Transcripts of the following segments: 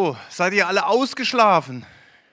So, seid ihr alle ausgeschlafen?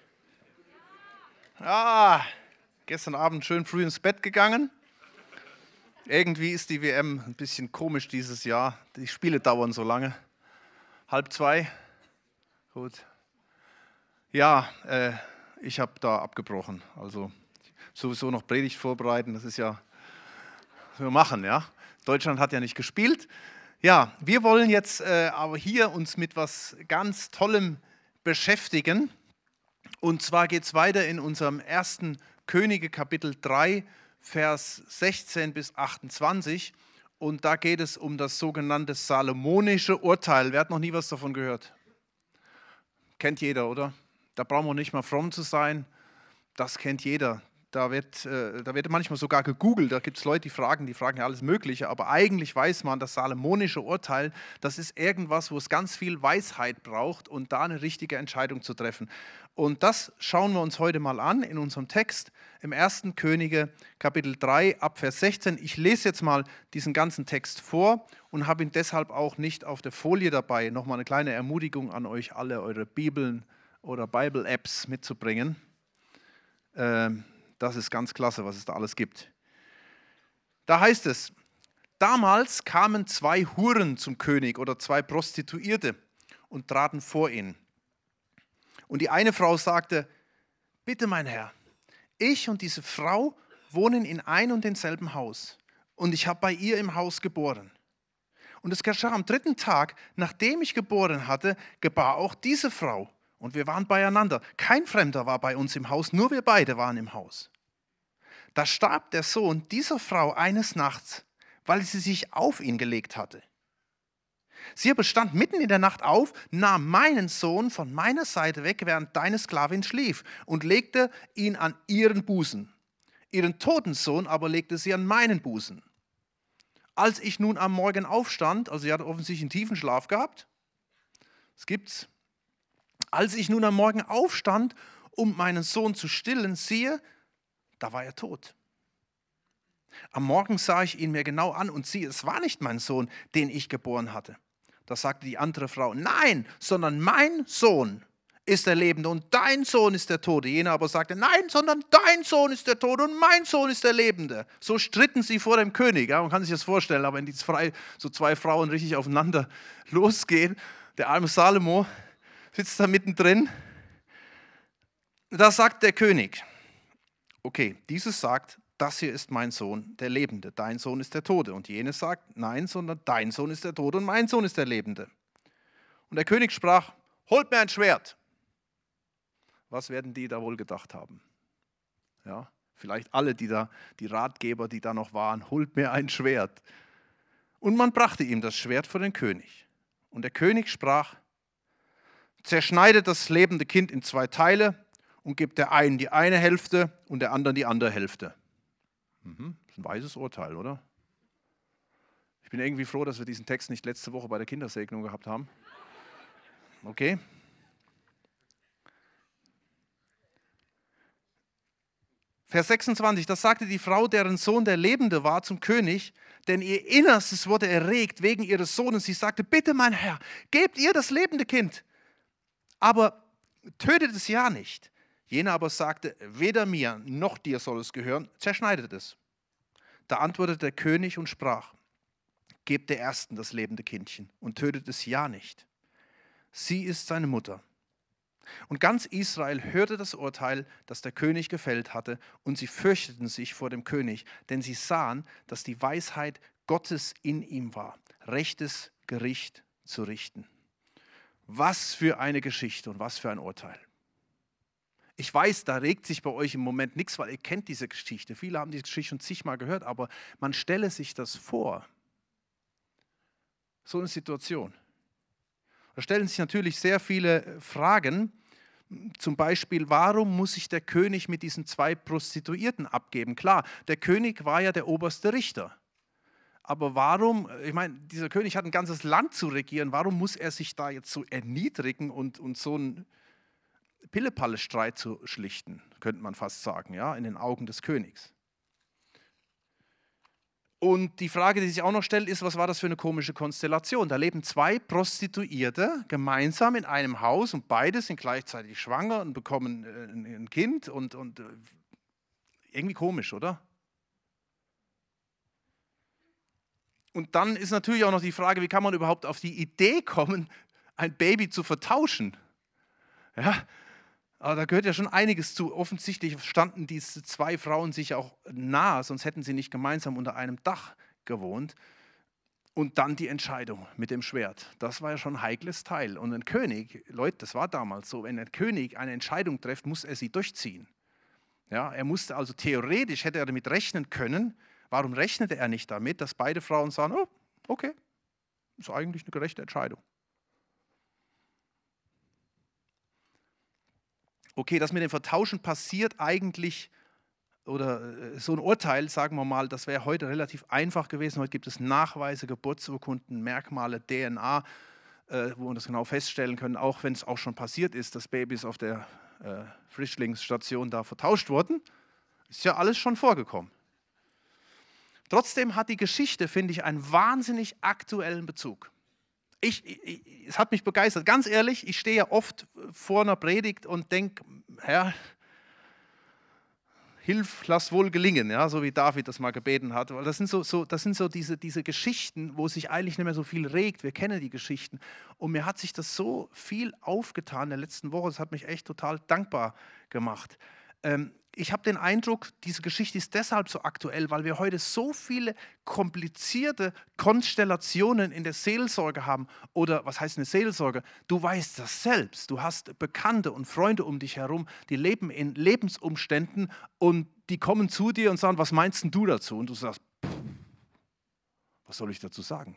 Ah, gestern Abend schön früh ins Bett gegangen. Irgendwie ist die WM ein bisschen komisch dieses Jahr. Die Spiele dauern so lange. 1:30. Gut. Ja, ich habe da abgebrochen. Also sowieso noch Predigt vorbereiten. Das ist ja, was wir machen, ja. Deutschland hat ja nicht gespielt. Ja, wir wollen jetzt aber hier uns mit was ganz Tollem beschäftigen. Und zwar geht es weiter in unserem 1. Könige Kapitel 3, Vers 16 bis 28. Und da geht es um das sogenannte salomonische Urteil. Wer hat noch nie was davon gehört? Kennt jeder, oder? Da brauchen wir nicht mal fromm zu sein. Das kennt jeder. Da wird manchmal sogar gegoogelt. Da gibt es Leute, die fragen ja alles Mögliche. Aber eigentlich weiß man, das salomonische Urteil, das ist irgendwas, wo es ganz viel Weisheit braucht und da eine richtige Entscheidung zu treffen. Und das schauen wir uns heute mal an in unserem Text im 1. Könige Kapitel 3 ab Vers 16. Ich lese jetzt mal diesen ganzen Text vor und habe ihn deshalb auch nicht auf der Folie dabei. Nochmal eine kleine Ermutigung an euch alle, eure Bibeln oder Bible-Apps mitzubringen. Das ist ganz klasse, was es da alles gibt. Da heißt es, damals kamen 2 Huren zum König oder 2 Prostituierte und traten vor ihn. Und die eine Frau sagte, bitte mein Herr, ich und diese Frau wohnen in ein und demselben Haus und ich habe bei ihr im Haus geboren. Und es geschah am 3. Tag, nachdem ich geboren hatte, gebar auch diese Frau. Und wir waren beieinander. Kein Fremder war bei uns im Haus, nur wir beide waren im Haus. Da starb der Sohn dieser Frau eines Nachts, weil sie sich auf ihn gelegt hatte. Sie aber stand mitten in der Nacht auf, nahm meinen Sohn von meiner Seite weg, während deine Sklavin schlief, und legte ihn an ihren Busen. Ihren toten Sohn aber legte sie an meinen Busen. Als ich nun am Morgen aufstand, also sie hatte offensichtlich einen tiefen Schlaf gehabt, das gibt's. Als ich nun am Morgen aufstand, um meinen Sohn zu stillen, siehe, da war er tot. Am Morgen sah ich ihn mir genau an und siehe, es war nicht mein Sohn, den ich geboren hatte. Da sagte die andere Frau, nein, sondern mein Sohn ist der Lebende und dein Sohn ist der Tote. Jene aber sagte, nein, sondern dein Sohn ist der Tote und mein Sohn ist der Lebende. So stritten sie vor dem König. Ja, man kann sich das vorstellen, aber wenn die so 2 Frauen richtig aufeinander losgehen, der arme Salomo sitzt da mittendrin. Da sagt der König, okay, dieses sagt, das hier ist mein Sohn, der Lebende, dein Sohn ist der Tote. Und jenes sagt, nein, sondern dein Sohn ist der Tote und mein Sohn ist der Lebende. Und der König sprach, holt mir ein Schwert. Was werden die da wohl gedacht haben? Ja, vielleicht alle, die Ratgeber, die da noch waren, holt mir ein Schwert. Und man brachte ihm das Schwert vor den König. Und der König sprach, zerschneidet das lebende Kind in 2 Teile und gebt der einen die eine Hälfte und der anderen die andere Hälfte. Das ist ein weises Urteil, oder? Ich bin irgendwie froh, dass wir diesen Text nicht letzte Woche bei der Kindersegnung gehabt haben. Okay. Vers 26, das sagte die Frau, deren Sohn der Lebende war, zum König, denn ihr Innerstes wurde erregt wegen ihres Sohnes. Sie sagte, bitte mein Herr, gebt ihr das lebende Kind, aber tötet es ja nicht. Jener aber sagte, weder mir noch dir soll es gehören, zerschneidet es. Da antwortete der König und sprach, gebt der Ersten das lebende Kindchen und tötet es ja nicht. Sie ist seine Mutter. Und ganz Israel hörte das Urteil, das der König gefällt hatte, und sie fürchteten sich vor dem König, denn sie sahen, dass die Weisheit Gottes in ihm war, rechtes Gericht zu richten. Was für eine Geschichte und was für ein Urteil. Ich weiß, da regt sich bei euch im Moment nichts, weil ihr kennt diese Geschichte. Viele haben diese Geschichte schon zigmal gehört, aber man stelle sich das vor. So eine Situation. Da stellen sich natürlich sehr viele Fragen. Zum Beispiel, warum muss sich der König mit diesen 2 Prostituierten abgeben? Klar, der König war ja der oberste Richter. Aber warum, ich meine, dieser König hat ein ganzes Land zu regieren, warum muss er sich da jetzt so erniedrigen und so einen Pille-Palle-Streit zu schlichten, könnte man fast sagen, ja, in den Augen des Königs. Und die Frage, die sich auch noch stellt, ist, was war das für eine komische Konstellation? Da leben zwei Prostituierte gemeinsam in einem Haus und beide sind gleichzeitig schwanger und bekommen ein Kind und irgendwie komisch, oder? Und dann ist natürlich auch noch die Frage, wie kann man überhaupt auf die Idee kommen, ein Baby zu vertauschen? Ja, aber da gehört ja schon einiges zu. Offensichtlich standen diese zwei Frauen sich auch nahe, sonst hätten sie nicht gemeinsam unter einem Dach gewohnt. Und dann die Entscheidung mit dem Schwert. Das war ja schon ein heikles Teil. Und ein König, Leute, das war damals so, wenn ein König eine Entscheidung trifft, muss er sie durchziehen. Ja, er musste also theoretisch, hätte er damit rechnen können. Warum rechnete er nicht damit, dass beide Frauen sagen, oh, okay, ist eigentlich eine gerechte Entscheidung. Okay, das mit dem Vertauschen passiert eigentlich, oder so ein Urteil, sagen wir mal, das wäre heute relativ einfach gewesen. Heute gibt es Nachweise, Geburtsurkunden, Merkmale, DNA, wo man das genau feststellen können, auch wenn es auch schon passiert ist, dass Babys auf der Frischlingsstation da vertauscht wurden. Ist ja alles schon vorgekommen. Trotzdem hat die Geschichte, finde ich, einen wahnsinnig aktuellen Bezug. Es hat mich begeistert. Ganz ehrlich, ich stehe ja oft vor einer Predigt und denke, Herr, hilf, lass wohl gelingen, ja, so wie David das mal gebeten hat. Weil das sind so diese Geschichten, wo sich eigentlich nicht mehr so viel regt. Wir kennen die Geschichten. Und mir hat sich das so viel aufgetan in der letzten Woche. Das hat mich echt total dankbar gemacht. Ich habe den Eindruck, diese Geschichte ist deshalb so aktuell, weil wir heute so viele komplizierte Konstellationen in der Seelsorge haben. Oder was heißt eine Seelsorge? Du weißt das selbst. Du hast Bekannte und Freunde um dich herum, die leben in Lebensumständen und die kommen zu dir und sagen, was meinst denn du dazu? Und du sagst, was soll ich dazu sagen?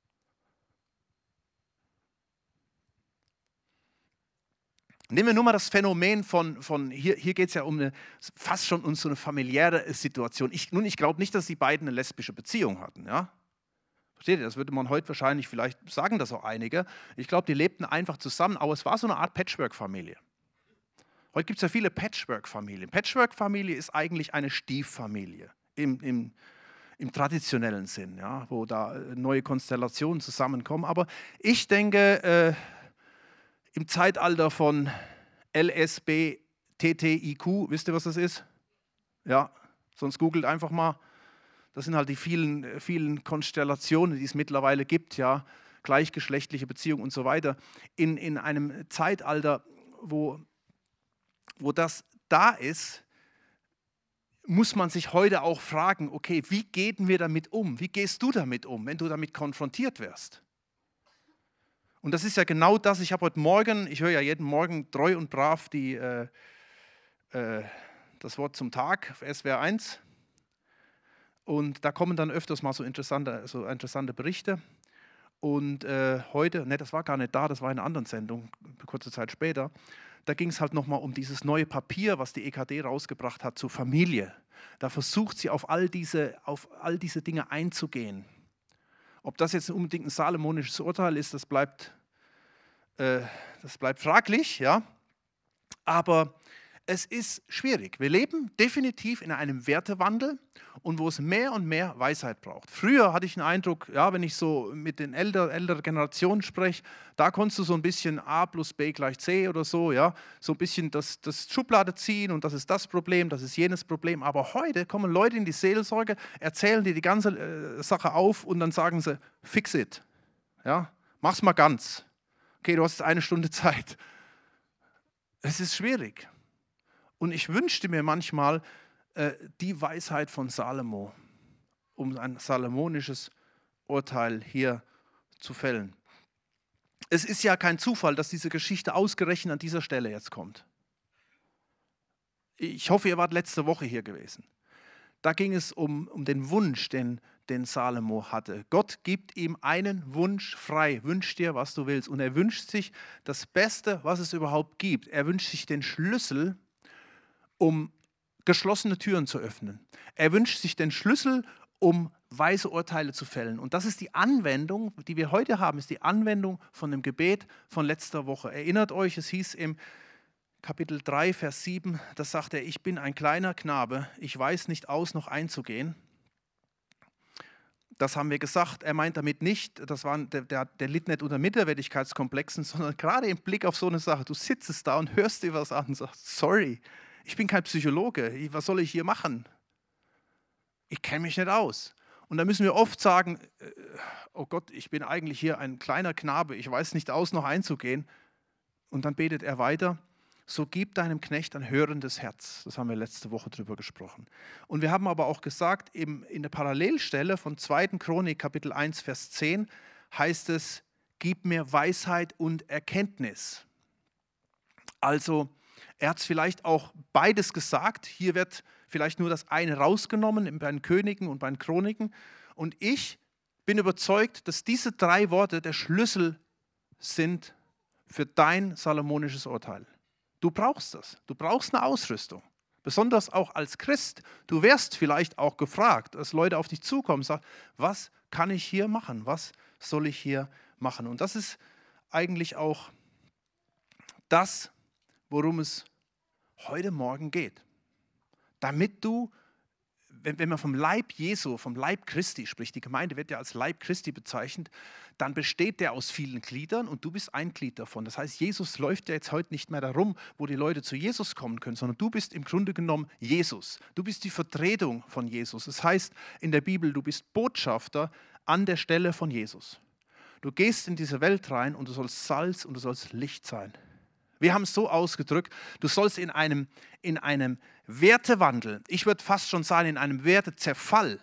Nehmen wir nur mal das Phänomen von hier geht es ja fast schon um so eine familiäre Situation. Ich glaube nicht, dass die beiden eine lesbische Beziehung hatten. Ja? Versteht ihr, das würde man heute wahrscheinlich, vielleicht sagen das auch einige. Ich glaube, die lebten einfach zusammen, aber es war so eine Art Patchwork-Familie. Heute gibt es ja viele Patchwork-Familien. Patchwork-Familie ist eigentlich eine Stieffamilie im traditionellen Sinn, ja? Wo da neue Konstellationen zusammenkommen. Aber ich denke, im Zeitalter von LSBTTIQ, wisst ihr, was das ist? Ja, sonst googelt einfach mal. Das sind halt die vielen Konstellationen, die es mittlerweile gibt, ja, gleichgeschlechtliche Beziehungen und so weiter. In einem Zeitalter, wo das da ist, muss man sich heute auch fragen, okay, wie gehen wir damit um? Wie gehst du damit um, wenn du damit konfrontiert wirst? Und das ist ja genau das, ich höre ja jeden Morgen treu und brav das Wort zum Tag auf SWR 1. Und da kommen dann öfters mal so interessante Berichte. Und heute, das war gar nicht da, das war in einer anderen Sendung, kurze Zeit später, da ging es halt nochmal um dieses neue Papier, was die EKD rausgebracht hat zur Familie. Da versucht sie auf all diese Dinge einzugehen. Ob das jetzt unbedingt ein salomonisches Urteil ist, das bleibt fraglich, ja. Aber es ist schwierig. Wir leben definitiv in einem Wertewandel und wo es mehr und mehr Weisheit braucht. Früher hatte ich den Eindruck, ja, wenn ich so mit den älteren Generationen spreche, da konntest du so ein bisschen A plus B gleich C oder so, ja, so ein bisschen das Schublade ziehen und das ist das Problem, das ist jenes Problem. Aber heute kommen Leute in die Seelsorge, erzählen dir die ganze Sache auf und dann sagen sie, fix it, ja, mach's mal ganz. Okay, du hast 1 Stunde Zeit. Es ist schwierig. Und ich wünschte mir manchmal die Weisheit von Salomo, um ein salomonisches Urteil hier zu fällen. Es ist ja kein Zufall, dass diese Geschichte ausgerechnet an dieser Stelle jetzt kommt. Ich hoffe, ihr wart letzte Woche hier gewesen. Da ging es um den Wunsch, den Salomo hatte. Gott gibt ihm einen Wunsch frei. Wünsch dir, was du willst. Und er wünscht sich das Beste, was es überhaupt gibt. Er wünscht sich den Schlüssel, um geschlossene Türen zu öffnen. Er wünscht sich den Schlüssel, um weise Urteile zu fällen. Und das ist die Anwendung, die wir heute haben, ist die Anwendung von dem Gebet von letzter Woche. Erinnert euch, es hieß im Kapitel 3, Vers 7, da sagt er, ich bin ein kleiner Knabe, ich weiß nicht aus noch einzugehen. Das haben wir gesagt. Er meint damit nicht, der litt nicht unter Minderwertigkeitskomplexen, sondern gerade im Blick auf so eine Sache. Du sitzt da und hörst dir was an und sagst, sorry, ich bin kein Psychologe, was soll ich hier machen? Ich kenne mich nicht aus. Und da müssen wir oft sagen, oh Gott, ich bin eigentlich hier ein kleiner Knabe, ich weiß nicht aus, noch einzugehen. Und dann betet er weiter, so gib deinem Knecht ein hörendes Herz. Das haben wir letzte Woche drüber gesprochen. Und wir haben aber auch gesagt, eben in der Parallelstelle von 2. Chronik, Kapitel 1, Vers 10, heißt es, gib mir Weisheit und Erkenntnis. Also er hat es vielleicht auch beides gesagt. Hier wird vielleicht nur das eine rausgenommen bei den Königen und bei den Chroniken. Und ich bin überzeugt, dass diese 3 Worte der Schlüssel sind für dein salomonisches Urteil. Du brauchst das. Du brauchst eine Ausrüstung. Besonders auch als Christ. Du wirst vielleicht auch gefragt, dass Leute auf dich zukommen und sagen, was kann ich hier machen? Was soll ich hier machen? Und das ist eigentlich auch das, worum es heute Morgen geht. Damit du, wenn man vom Leib Jesu, vom Leib Christi spricht, die Gemeinde wird ja als Leib Christi bezeichnet, dann besteht der aus vielen Gliedern und du bist ein Glied davon. Das heißt, Jesus läuft ja jetzt heute nicht mehr darum, wo die Leute zu Jesus kommen können, sondern du bist im Grunde genommen Jesus. Du bist die Vertretung von Jesus. Das heißt in der Bibel, du bist Botschafter an der Stelle von Jesus. Du gehst in diese Welt rein und du sollst Salz und du sollst Licht sein. Wir haben es so ausgedrückt, du sollst in einem Wertewandel, ich würde fast schon sagen, in einem Wertezerfall,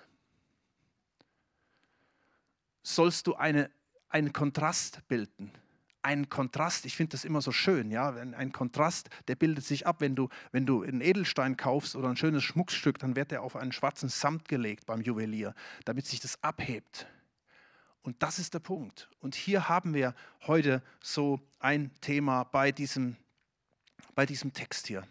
sollst du einen Kontrast bilden. Einen Kontrast, ich finde das immer so schön, ja? Ein Kontrast, der bildet sich ab, wenn du einen Edelstein kaufst oder ein schönes Schmuckstück, dann wird der auf einen schwarzen Samt gelegt beim Juwelier, damit sich das abhebt. Und das ist der Punkt. Und hier haben wir heute so ein Thema bei diesem Text hier.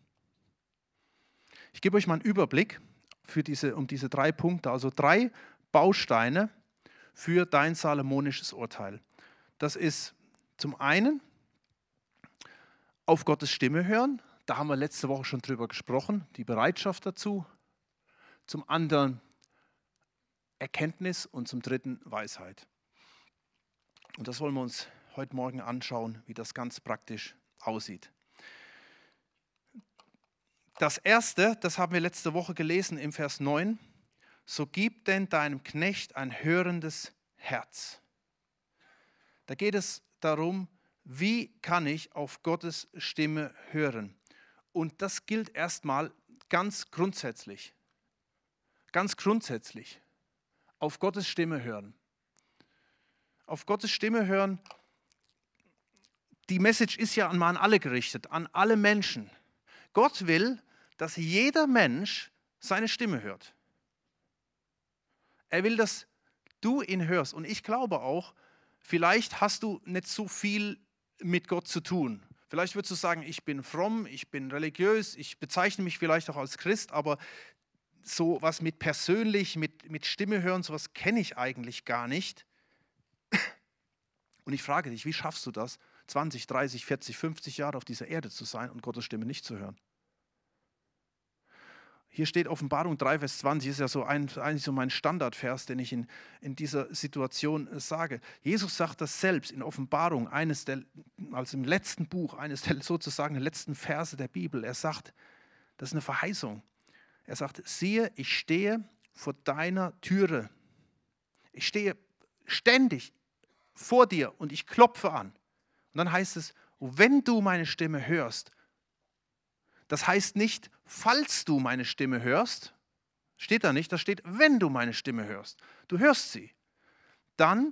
Ich gebe euch mal einen Überblick um diese 3 Punkte, also 3 Bausteine für dein salomonisches Urteil. Das ist zum einen auf Gottes Stimme hören. Da haben wir letzte Woche schon drüber gesprochen, die Bereitschaft dazu. Zum anderen Erkenntnis und zum dritten Weisheit. Und das wollen wir uns heute Morgen anschauen, wie das ganz praktisch aussieht. Das erste, das haben wir letzte Woche gelesen im Vers 9. So gib denn deinem Knecht ein hörendes Herz. Da geht es darum, wie kann ich auf Gottes Stimme hören? Und das gilt erstmal ganz grundsätzlich. Ganz grundsätzlich. Auf Gottes Stimme hören. Auf Gottes Stimme hören, die Message ist ja an alle gerichtet, an alle Menschen. Gott will, dass jeder Mensch seine Stimme hört. Er will, dass du ihn hörst. Und ich glaube auch, vielleicht hast du nicht so viel mit Gott zu tun. Vielleicht würdest du sagen, ich bin fromm, ich bin religiös, ich bezeichne mich vielleicht auch als Christ, aber so was mit persönlich, mit Stimme hören, sowas kenne ich eigentlich gar nicht. Und ich frage dich, wie schaffst du das, 20, 30, 40, 50 Jahre auf dieser Erde zu sein und Gottes Stimme nicht zu hören? Hier steht Offenbarung 3, Vers 20, ist ja so eigentlich so mein Standardvers, den ich in dieser Situation sage. Jesus sagt das selbst in Offenbarung, also im letzten Buch, eines der sozusagen letzten Verse der Bibel. Er sagt, das ist eine Verheißung. Er sagt, siehe, ich stehe vor deiner Türe. Ich stehe ständig vor dir und ich klopfe an. Und dann heißt es, wenn du meine Stimme hörst, das heißt nicht, falls du meine Stimme hörst, steht da nicht, da steht, wenn du meine Stimme hörst. Du hörst sie. Dann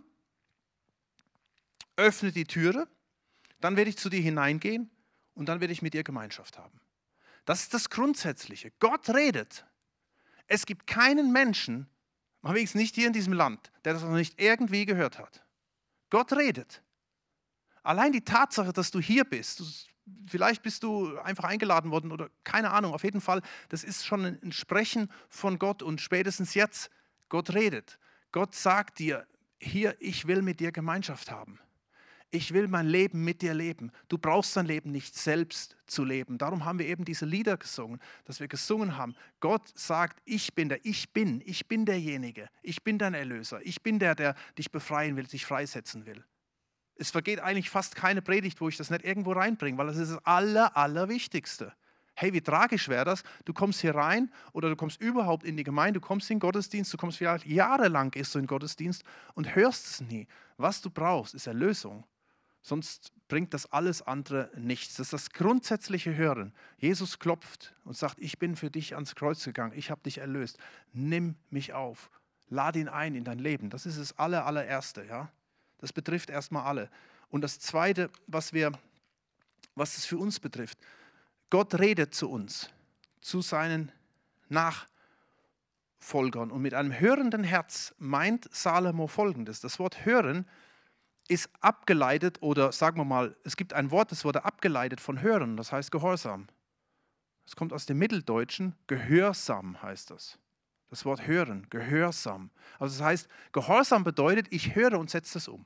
öffne die Türe, dann werde ich zu dir hineingehen und dann werde ich mit dir Gemeinschaft haben. Das ist das Grundsätzliche. Gott redet. Es gibt keinen Menschen, wenigstens nicht hier in diesem Land, der das noch nicht irgendwie gehört hat. Gott redet. Allein die Tatsache, dass du hier bist, vielleicht bist du einfach eingeladen worden oder keine Ahnung, auf jeden Fall, das ist schon ein Sprechen von Gott und spätestens jetzt, Gott redet. Gott sagt dir, hier, ich will mit dir Gemeinschaft haben. Ich will mein Leben mit dir leben. Du brauchst dein Leben nicht selbst zu leben. Darum haben wir eben diese Lieder gesungen, dass wir gesungen haben. Gott sagt, ich bin derjenige, ich bin dein Erlöser, ich bin der dich befreien will, dich freisetzen will. Es vergeht eigentlich fast keine Predigt, wo ich das nicht irgendwo reinbringe, weil das ist das Allerwichtigste. Hey, wie tragisch wäre das? Du kommst hier rein oder du kommst überhaupt in die Gemeinde, du kommst in den Gottesdienst, du kommst vielleicht jahrelang gehst du in den Gottesdienst und hörst es nie. Was du brauchst, ist Erlösung. Sonst bringt das alles andere nichts. Das ist das grundsätzliche Hören. Jesus klopft und sagt, ich bin für dich ans Kreuz gegangen, ich habe dich erlöst. Nimm mich auf, lade ihn ein in dein Leben. Das ist das allererste. Ja? Das betrifft erstmal alle. Und das Zweite, was es für uns betrifft, Gott redet zu uns, zu seinen Nachfolgern. Und mit einem hörenden Herz meint Salomo Folgendes. Das Wort hören ist abgeleitet, oder sagen wir mal, es gibt ein Wort, das wurde abgeleitet von hören, das heißt Gehorsam. Es kommt aus dem Mitteldeutschen, Gehorsam heißt das. Das Wort hören, Gehorsam. Also das heißt, Gehorsam bedeutet, ich höre und setze es um.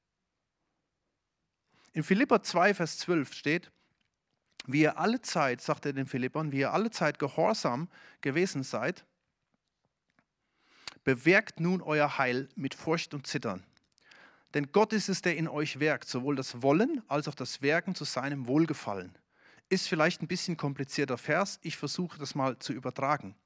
In Philipper 2, Vers 12 steht, wie ihr alle Zeit, sagt er den Philippern, wie ihr alle Zeit gehorsam gewesen seid, bewirkt nun euer Heil mit Furcht und Zittern. Denn Gott ist es, der in euch wirkt, sowohl das Wollen als auch das Wirken zu seinem Wohlgefallen. Ist vielleicht ein bisschen komplizierter Vers, ich versuche das mal zu übertragen.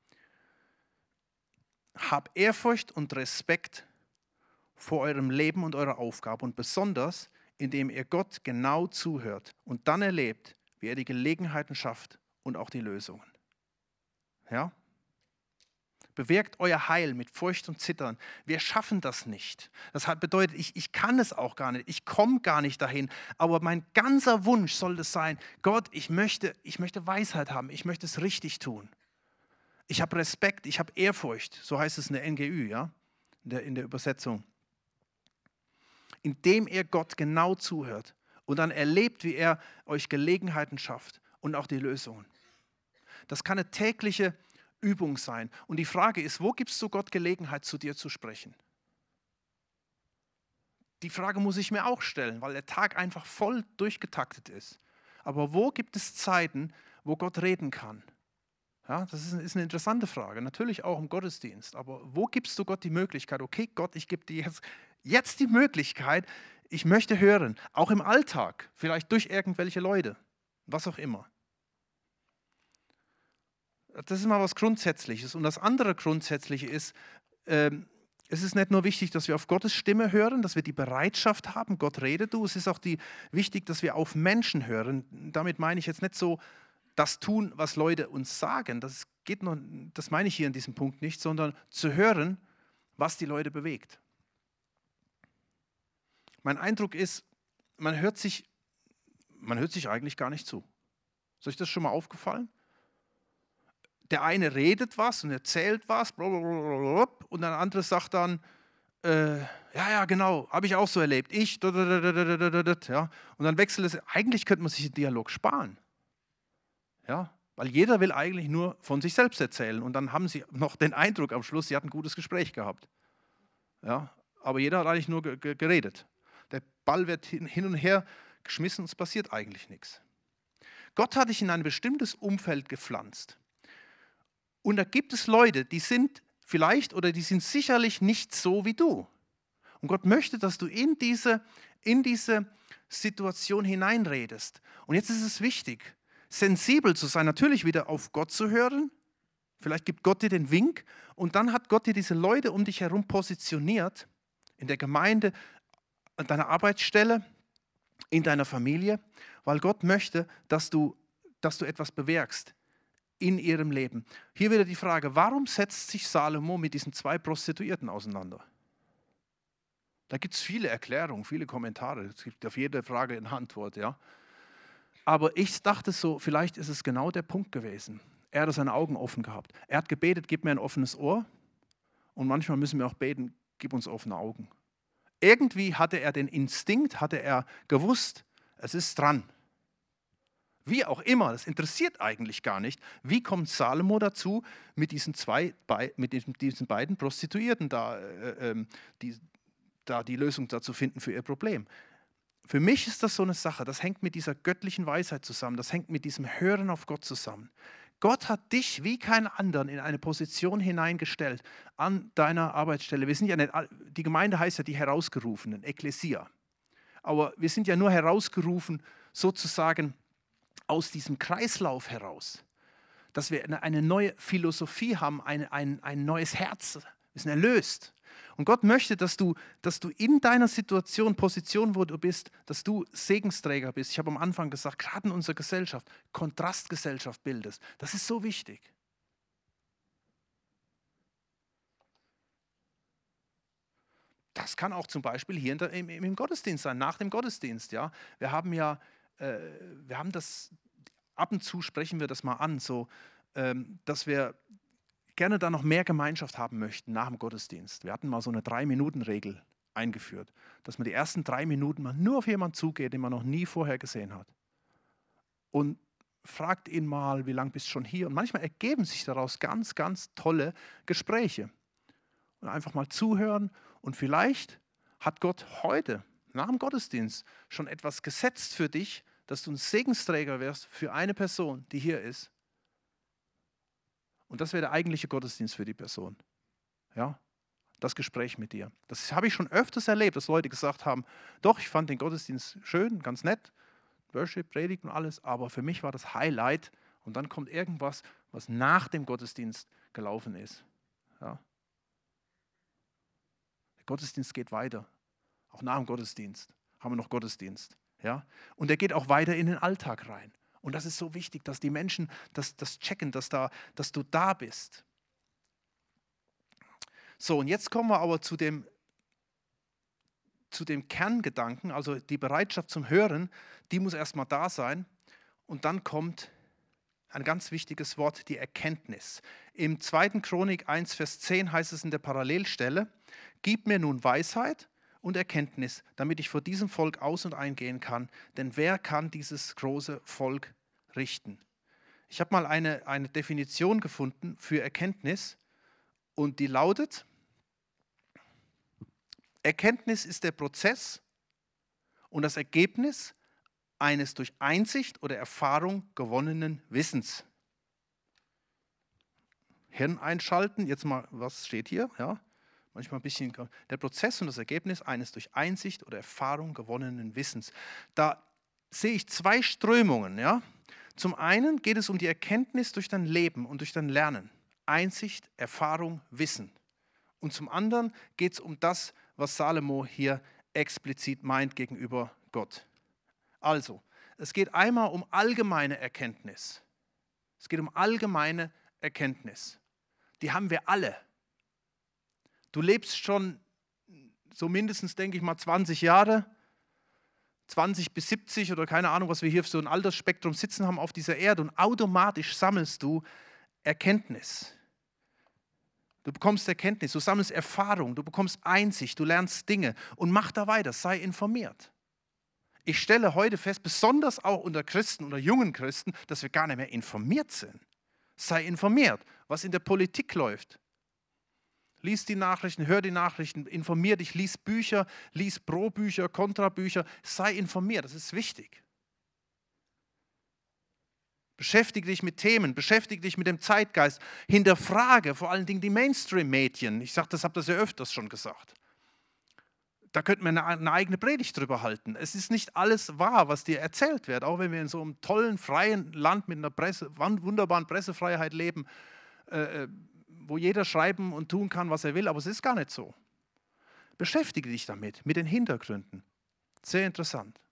Hab Ehrfurcht und Respekt vor eurem Leben und eurer Aufgabe und besonders, indem ihr Gott genau zuhört und dann erlebt, wie er die Gelegenheiten schafft und auch die Lösungen. Ja? Bewirkt euer Heil mit Furcht und Zittern. Wir schaffen das nicht. Das bedeutet, ich kann es auch gar nicht. Ich komme gar nicht dahin. Aber mein ganzer Wunsch soll es sein, Gott, ich möchte Weisheit haben. Ich möchte es richtig tun. Ich habe Respekt, ich habe Ehrfurcht. So heißt es in der NGÜ, ja? in der Übersetzung. Indem ihr Gott genau zuhört und dann erlebt, wie er euch Gelegenheiten schafft und auch die Lösungen. Das kann eine tägliche Übung sein. Und die Frage ist, wo gibst du Gott Gelegenheit, zu dir zu sprechen? Die Frage muss ich mir auch stellen, weil der Tag einfach voll durchgetaktet ist. Aber wo gibt es Zeiten, wo Gott reden kann? Ja, das ist eine interessante Frage, natürlich auch im Gottesdienst. Aber wo gibst du Gott die Möglichkeit, okay Gott, ich gebe dir jetzt die Möglichkeit, ich möchte hören, auch im Alltag, vielleicht durch irgendwelche Leute, was auch immer. Das ist mal was Grundsätzliches. Und das andere Grundsätzliche ist, es ist nicht nur wichtig, dass wir auf Gottes Stimme hören, dass wir die Bereitschaft haben, Gott rede du. Es ist auch wichtig, dass wir auf Menschen hören. Damit meine ich jetzt nicht so das tun, was Leute uns sagen. Das meine ich hier in diesem Punkt nicht, sondern zu hören, was die Leute bewegt. Mein Eindruck ist, man hört sich eigentlich gar nicht zu. Ist euch das schon mal aufgefallen? Der eine redet was und erzählt was und der andere sagt dann, ja, genau, habe ich auch so erlebt. Ja. Und dann wechselt es. Eigentlich könnte man sich den Dialog sparen. Ja, weil jeder will eigentlich nur von sich selbst erzählen und dann haben sie noch den Eindruck am Schluss, sie hatten ein gutes Gespräch gehabt. Ja, aber jeder hat eigentlich nur geredet. Der Ball wird hin und her geschmissen und es passiert eigentlich nichts. Gott hat dich in ein bestimmtes Umfeld gepflanzt. Und da gibt es Leute, die sind vielleicht oder die sind sicherlich nicht so wie du. Und Gott möchte, dass du in diese Situation hineinredest. Und jetzt ist es wichtig, sensibel zu sein, natürlich wieder auf Gott zu hören. Vielleicht gibt Gott dir den Wink und dann hat Gott dir diese Leute um dich herum positioniert, in der Gemeinde, an deiner Arbeitsstelle, in deiner Familie, weil Gott möchte, dass du etwas bewirkst in ihrem Leben. Hier wieder die Frage, warum setzt sich Salomo mit diesen 2 Prostituierten auseinander? Da gibt es viele Erklärungen, viele Kommentare. Es gibt auf jede Frage eine Antwort, ja. Aber ich dachte so, vielleicht ist es genau der Punkt gewesen. Er hat seine Augen offen gehabt. Er hat gebetet, gib mir ein offenes Ohr. Und manchmal müssen wir auch beten, gib uns offene Augen. Irgendwie hatte er den Instinkt, hatte er gewusst, es ist dran. Wie auch immer, das interessiert eigentlich gar nicht. Wie kommt Salomo dazu, mit diesen beiden Prostituierten die Lösung dazu finden für ihr Problem? Für mich ist das so eine Sache, das hängt mit dieser göttlichen Weisheit zusammen, das hängt mit diesem Hören auf Gott zusammen. Gott hat dich wie keinen anderen in eine Position hineingestellt an deiner Arbeitsstelle. Wir sind ja nicht, die Gemeinde heißt ja die Herausgerufenen, Ekklesia. Aber wir sind ja nur herausgerufen sozusagen aus diesem Kreislauf heraus, dass wir eine neue Philosophie haben, ein neues Herz. Wir sind erlöst. Und Gott möchte, dass du in deiner Situation, Position, wo du bist, dass du Segensträger bist. Ich habe am Anfang gesagt, gerade in unserer Gesellschaft, Kontrastgesellschaft bildest. Das ist so wichtig. Das kann auch zum Beispiel hier im Gottesdienst sein, nach dem Gottesdienst. Ja? Wir haben das, ab und zu sprechen wir das mal an, so, dass wir gerne da noch mehr Gemeinschaft haben möchten nach dem Gottesdienst. Wir hatten mal so eine 3-Minuten-Regel eingeführt, dass man die ersten 3 Minuten mal nur auf jemanden zugeht, den man noch nie vorher gesehen hat. Und fragt ihn mal, wie lange bist du schon hier? Und manchmal ergeben sich daraus ganz, ganz tolle Gespräche. Und einfach mal zuhören. Und vielleicht hat Gott heute, nach dem Gottesdienst, schon etwas gesetzt für dich, dass du ein Segensträger wirst für eine Person, die hier ist. Und das wäre der eigentliche Gottesdienst für die Person. Ja, das Gespräch mit dir. Das habe ich schon öfters erlebt, dass Leute gesagt haben, doch, ich fand den Gottesdienst schön, ganz nett, Worship, Predigt und alles, aber für mich war das Highlight und dann kommt irgendwas, was nach dem Gottesdienst gelaufen ist. Ja. Der Gottesdienst geht weiter. Auch nach dem Gottesdienst haben wir noch Gottesdienst. Ja. Und er geht auch weiter in den Alltag rein. Und das ist so wichtig, dass die Menschen das checken, dass du da bist. So, und jetzt kommen wir aber zu dem Kerngedanken, also die Bereitschaft zum Hören, die muss erstmal da sein. Und dann kommt ein ganz wichtiges Wort, die Erkenntnis. Im 2. Chronik 1, Vers 10 heißt es in der Parallelstelle, gib mir nun Weisheit und Erkenntnis, damit ich vor diesem Volk aus- und eingehen kann. Denn wer kann dieses große Volk richten? Ich habe mal eine Definition gefunden für Erkenntnis und die lautet, Erkenntnis ist der Prozess und das Ergebnis eines durch Einsicht oder Erfahrung gewonnenen Wissens. Hirn einschalten, jetzt mal, was steht hier? Ja. Manchmal ein bisschen, der Prozess und das Ergebnis eines durch Einsicht oder Erfahrung gewonnenen Wissens. Da sehe ich 2 Strömungen. Ja? Zum einen geht es um die Erkenntnis durch dein Leben und durch dein Lernen. Einsicht, Erfahrung, Wissen. Und zum anderen geht es um das, was Salomo hier explizit meint gegenüber Gott. Also, es geht einmal um allgemeine Erkenntnis. Es geht um allgemeine Erkenntnis. Die haben wir alle. Du lebst schon so mindestens, denke ich mal, 20 Jahre, 20 bis 70 oder keine Ahnung, was wir hier für so ein Altersspektrum sitzen haben auf dieser Erde und automatisch sammelst du Erkenntnis. Du bekommst Erkenntnis, du sammelst Erfahrung, du bekommst Einsicht, du lernst Dinge und mach da weiter, sei informiert. Ich stelle heute fest, besonders auch unter Christen, unter jungen Christen, dass wir gar nicht mehr informiert sind. Sei informiert, was in der Politik läuft. Lies die Nachrichten, hör die Nachrichten, informier dich, lies Bücher, lies Pro-Bücher, Kontra-Bücher. Sei informiert, das ist wichtig. Beschäftige dich mit Themen, beschäftige dich mit dem Zeitgeist. Hinterfrage vor allen Dingen die Mainstream-Medien. Ich habe das ja öfters schon gesagt. Da könnten wir eine eigene Predigt drüber halten. Es ist nicht alles wahr, was dir erzählt wird, auch wenn wir in so einem tollen, freien Land mit einer wunderbaren Pressefreiheit leben, wo jeder schreiben und tun kann, was er will, aber es ist gar nicht so. Beschäftige dich damit, mit den Hintergründen. Sehr interessant.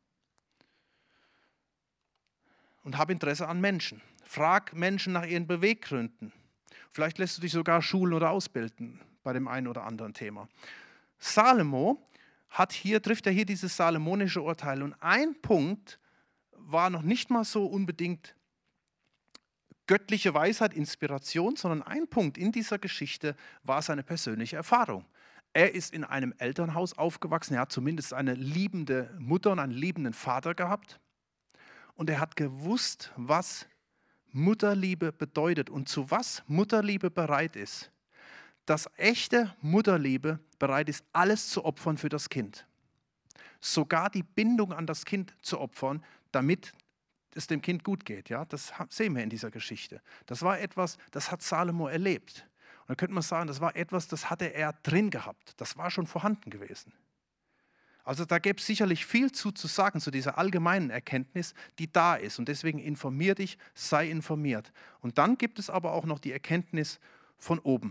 Und hab Interesse an Menschen. Frag Menschen nach ihren Beweggründen. Vielleicht lässt du dich sogar schulen oder ausbilden bei dem einen oder anderen Thema. Salomo trifft ja hier dieses salomonische Urteil. Und ein Punkt war noch nicht mal so unbedingt göttliche Weisheit, Inspiration, sondern ein Punkt in dieser Geschichte war seine persönliche Erfahrung. Er ist in einem Elternhaus aufgewachsen, er hat zumindest eine liebende Mutter und einen liebenden Vater gehabt. Und er hat gewusst, was Mutterliebe bedeutet und zu was Mutterliebe bereit ist. Dass echte Mutterliebe bereit ist, alles zu opfern für das Kind. sogar die Bindung an das Kind zu opfern, damit es dem Kind gut geht. Ja? Das sehen wir in dieser Geschichte. Das war etwas, das hat Salomo erlebt. Und dann könnte man sagen, das war etwas, das hatte er drin gehabt. Das war schon vorhanden gewesen. Also da gäbe es sicherlich viel zu sagen zu dieser allgemeinen Erkenntnis, die da ist. Und deswegen informier dich, sei informiert. Und dann gibt es aber auch noch die Erkenntnis von oben.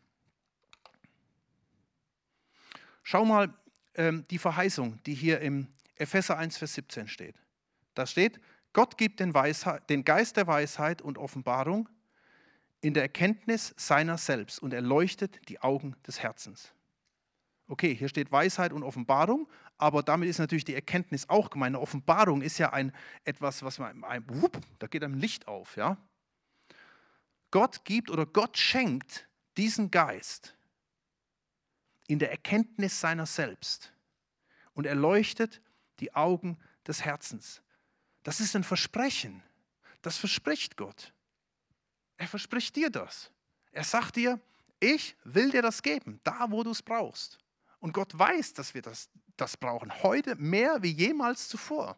Schau mal die Verheißung, die hier im Epheser 1, Vers 17 steht. Da steht, Gott gibt den Geist der Weisheit und Offenbarung in der Erkenntnis seiner selbst und erleuchtet die Augen des Herzens. Okay, hier steht Weisheit und Offenbarung, aber damit ist natürlich die Erkenntnis auch gemeint. Eine Offenbarung ist ja etwas, was da geht einem Licht auf. Ja? Gott gibt oder Gott schenkt diesen Geist in der Erkenntnis seiner selbst und erleuchtet die Augen des Herzens. Das ist ein Versprechen. Das verspricht Gott. Er verspricht dir das. Er sagt dir, ich will dir das geben, da wo du es brauchst. Und Gott weiß, dass wir das brauchen, heute mehr wie jemals zuvor.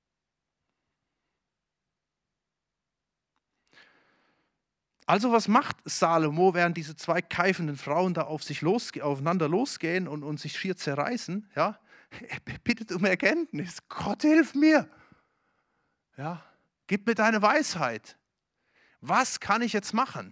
Also was macht Salomo, während diese zwei keifenden Frauen da aufeinander losgehen und sich schier zerreißen? Ja? Er bittet um Erkenntnis. Gott, hilf mir. Ja? Gib mir deine Weisheit. Was kann ich jetzt machen?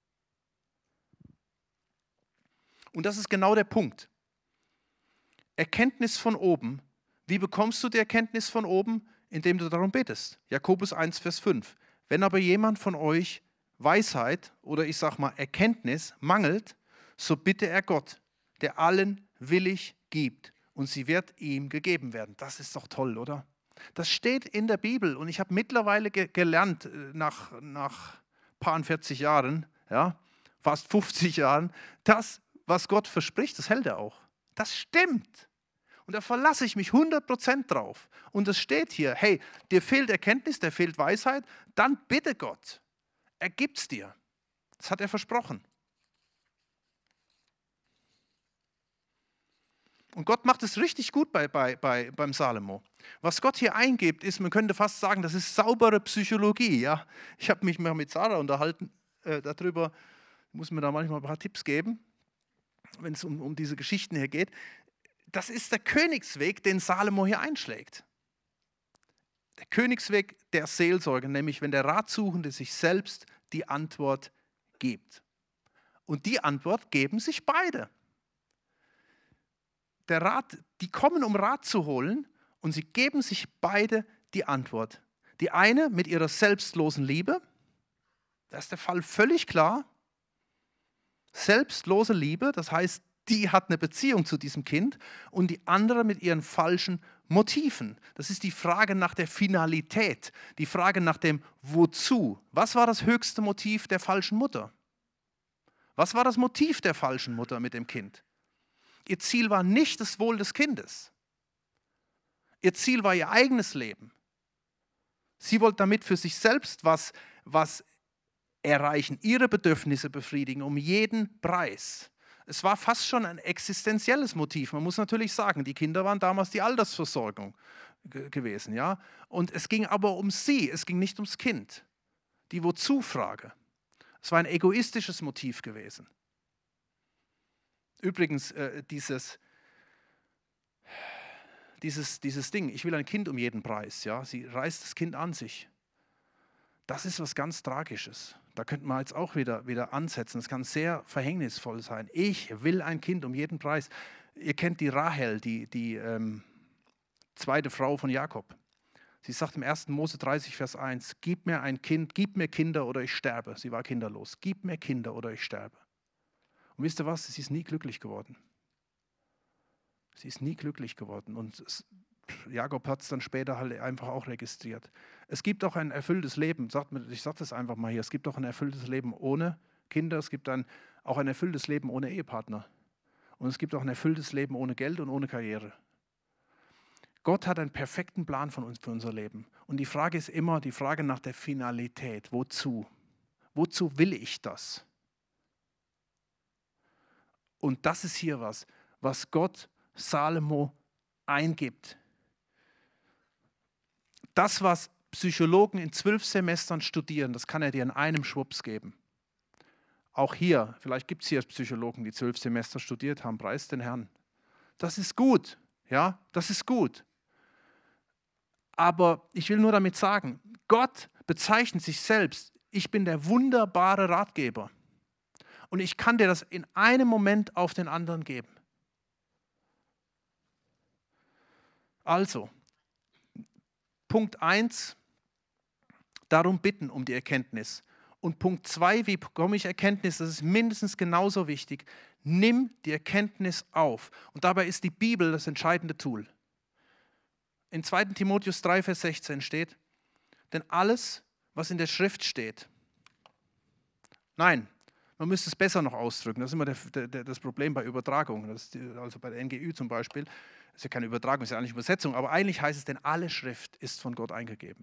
Und das ist genau der Punkt. Erkenntnis von oben. Wie bekommst du die Erkenntnis von oben? Indem du darum betest. Jakobus 1, Vers 5. Wenn aber jemand von euch Weisheit oder ich sage mal Erkenntnis mangelt, so bitte er Gott, der allen willig gibt und sie wird ihm gegeben werden. Das ist doch toll, oder? Das steht in der Bibel und ich habe mittlerweile gelernt, nach paar 40 Jahren, ja, fast 50 Jahren, das, was Gott verspricht, das hält er auch. Das stimmt. Und da verlasse ich mich 100% drauf. Und es steht hier, hey, dir fehlt Erkenntnis, dir fehlt Weisheit, dann bitte Gott. Er gibt es dir. Das hat er versprochen. Und Gott macht es richtig gut beim Salomo. Was Gott hier eingibt, ist, man könnte fast sagen, das ist saubere Psychologie. Ja? Ich habe mich mal mit Sarah unterhalten darüber, muss mir da manchmal ein paar Tipps geben, wenn es um diese Geschichten hier geht. Das ist der Königsweg, den Salomo hier einschlägt. Der Königsweg der Seelsorge, nämlich wenn der Ratsuchende sich selbst die Antwort gibt. Und die Antwort geben sich beide. Die kommen, um Rat zu holen, und sie geben sich beide die Antwort. Die eine mit ihrer selbstlosen Liebe, da ist der Fall völlig klar. Selbstlose Liebe, das heißt, die hat eine Beziehung zu diesem Kind, und die andere mit ihren falschen Motiven. Das ist die Frage nach der Finalität, die Frage nach dem Wozu. Was war das höchste Motiv der falschen Mutter? Was war das Motiv der falschen Mutter mit dem Kind? Ihr Ziel war nicht das Wohl des Kindes. Ihr Ziel war ihr eigenes Leben. Sie wollte damit für sich selbst was erreichen, ihre Bedürfnisse befriedigen, um jeden Preis. Es war fast schon ein existenzielles Motiv. Man muss natürlich sagen, die Kinder waren damals die Altersversorgung gewesen. Ja? Und es ging aber um sie, es ging nicht ums Kind. Die Wozu-Frage. Es war ein egoistisches Motiv gewesen. Übrigens, dieses Ding, ich will ein Kind um jeden Preis, ja, sie reißt das Kind an sich. Das ist was ganz Tragisches. Da könnte man jetzt auch wieder ansetzen. Es kann sehr verhängnisvoll sein. Ich will ein Kind um jeden Preis. Ihr kennt die Rahel, die zweite Frau von Jakob. Sie sagt im 1. Mose 30, Vers 1, gib mir ein Kind, gib mir Kinder oder ich sterbe. Sie war kinderlos. Gib mir Kinder oder ich sterbe. Und wisst ihr was? Sie ist nie glücklich geworden. Sie ist nie glücklich geworden. Und Jakob hat es dann später halt einfach auch registriert. Es gibt auch ein erfülltes Leben. Ich sage das einfach mal hier. Es gibt auch ein erfülltes Leben ohne Kinder. Es gibt dann auch ein erfülltes Leben ohne Ehepartner. Und es gibt auch ein erfülltes Leben ohne Geld und ohne Karriere. Gott hat einen perfekten Plan für unser Leben. Und die Frage ist immer die Frage nach der Finalität. Wozu? Wozu will ich das? Und das ist hier was Gott Salomo eingibt Das, was Psychologen in 12 Semestern studieren, das kann er dir in einem Schwupps geben. Auch hier, vielleicht gibt es hier Psychologen, die 12 Semester studiert haben, preis den Herrn. Das ist gut, ja, das ist gut. Aber ich will nur damit sagen, Gott bezeichnet sich selbst, ich bin der wunderbare Ratgeber. Und ich kann dir das in einem Moment auf den anderen geben. Also, Punkt 1, darum bitten um die Erkenntnis. Und Punkt 2, wie bekomme ich Erkenntnis? Das ist mindestens genauso wichtig. Nimm die Erkenntnis auf. Und dabei ist die Bibel das entscheidende Tool. In 2. Timotheus 3, Vers 16 steht, denn alles, was in der Schrift steht, nein, man müsste es besser noch ausdrücken. Das ist immer das Problem bei Übertragungen. Also bei der NGÜ zum Beispiel. Das ist ja keine Übertragung, das ist ja eigentlich Übersetzung. Aber eigentlich heißt es, denn alle Schrift ist von Gott eingegeben.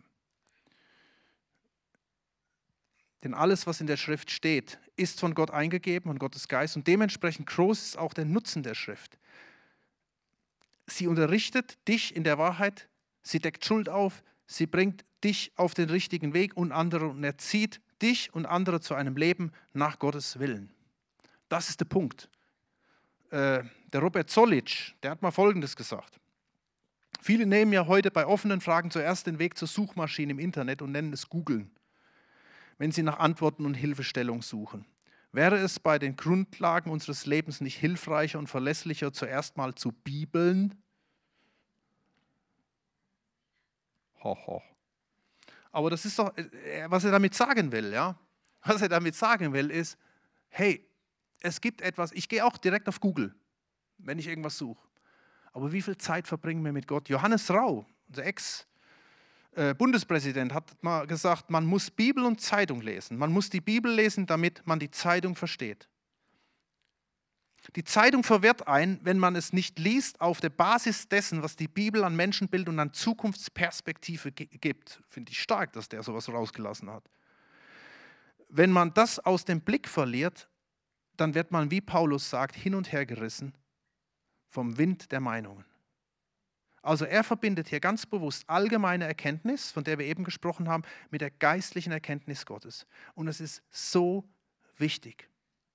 Denn alles, was in der Schrift steht, ist von Gott eingegeben, von Gottes Geist. Und dementsprechend groß ist auch der Nutzen der Schrift. Sie unterrichtet dich in der Wahrheit, sie deckt Schuld auf, sie bringt dich auf den richtigen Weg und andere und erzieht dich und andere zu einem Leben nach Gottes Willen. Das ist der Punkt. Der Robert Zollitsch, der hat mal Folgendes gesagt. Viele nehmen ja heute bei offenen Fragen zuerst den Weg zur Suchmaschine im Internet und nennen es Googlen, wenn sie nach Antworten und Hilfestellung suchen. Wäre es bei den Grundlagen unseres Lebens nicht hilfreicher und verlässlicher, zuerst mal zu bibeln? Ho. Aber das ist doch, was er damit sagen will, ja? Was er damit sagen will, ist, hey, es gibt etwas, ich gehe auch direkt auf Google, wenn ich irgendwas suche. Aber wie viel Zeit verbringen wir mit Gott? Johannes Rau, unser Ex-Bundespräsident, hat mal gesagt, man muss Bibel und Zeitung lesen. Man muss die Bibel lesen, damit man die Zeitung versteht. Die Zeitung verwirrt einen, wenn man es nicht liest auf der Basis dessen, was die Bibel an Menschenbild und an Zukunftsperspektive gibt. Finde ich stark, dass der sowas rausgelassen hat. Wenn man das aus dem Blick verliert, dann wird man, wie Paulus sagt, hin und her gerissen vom Wind der Meinungen. Also er verbindet hier ganz bewusst allgemeine Erkenntnis, von der wir eben gesprochen haben, mit der geistlichen Erkenntnis Gottes. Und es ist so wichtig.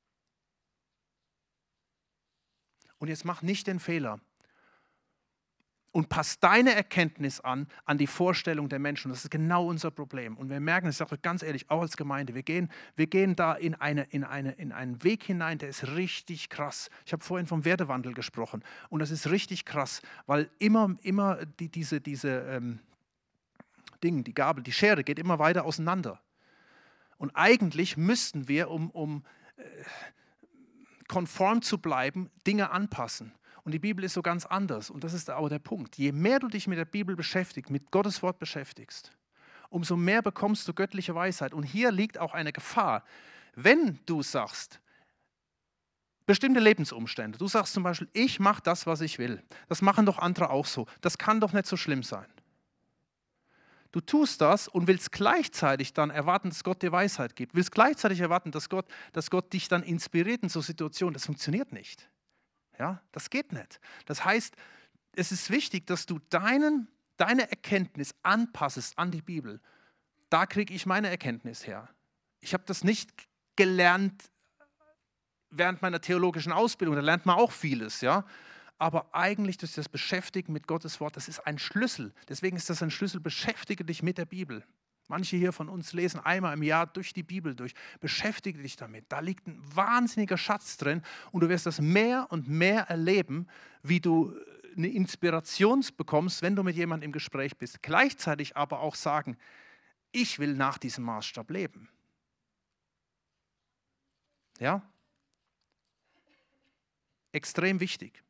Und jetzt mach nicht den Fehler und pass deine Erkenntnis an die Vorstellung der Menschen. Das ist genau unser Problem. Und wir merken, ich sage euch ganz ehrlich, auch als Gemeinde, wir gehen da in einen Weg hinein, der ist richtig krass. Ich habe vorhin vom Werdewandel gesprochen und das ist richtig krass, weil immer diese die Gabel, die Schere geht immer weiter auseinander. Und eigentlich müssten wir, um konform zu bleiben, Dinge anpassen. Und die Bibel ist so ganz anders. Und das ist aber der Punkt. Je mehr du dich mit der Bibel beschäftigst, mit Gottes Wort beschäftigst, umso mehr bekommst du göttliche Weisheit. Und hier liegt auch eine Gefahr. Wenn du sagst, bestimmte Lebensumstände, du sagst zum Beispiel, ich mache das, was ich will. Das machen doch andere auch so. Das kann doch nicht so schlimm sein. Du tust das und willst gleichzeitig dann erwarten, dass Gott dir Weisheit gibt. Willst gleichzeitig erwarten, dass Gott dich dann inspiriert in so Situationen. Das funktioniert nicht. Ja, das geht nicht. Das heißt, es ist wichtig, dass du deine Erkenntnis anpassest an die Bibel. Da kriege ich meine Erkenntnis her. Ich habe das nicht gelernt während meiner theologischen Ausbildung. Da lernt man auch vieles, ja. Aber eigentlich durch das Beschäftigen mit Gottes Wort, das ist ein Schlüssel. Deswegen ist das ein Schlüssel, beschäftige dich mit der Bibel. Manche hier von uns lesen einmal im Jahr durch die Bibel durch. Beschäftige dich damit. Da liegt ein wahnsinniger Schatz drin und du wirst das mehr und mehr erleben, wie du eine Inspiration bekommst, wenn du mit jemandem im Gespräch bist. Gleichzeitig aber auch sagen, ich will nach diesem Maßstab leben. Ja? Extrem wichtig.